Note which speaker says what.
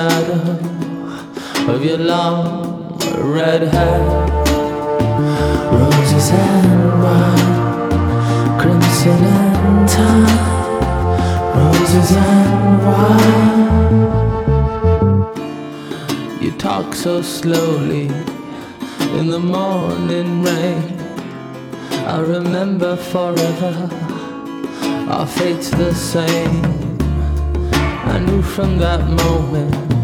Speaker 1: shadow of your long red hair. Roses and wine, crimson and thyme. Roses and wine. You talk so slowly in the morning rain. I remember forever, our fate's the same. I knew from that moment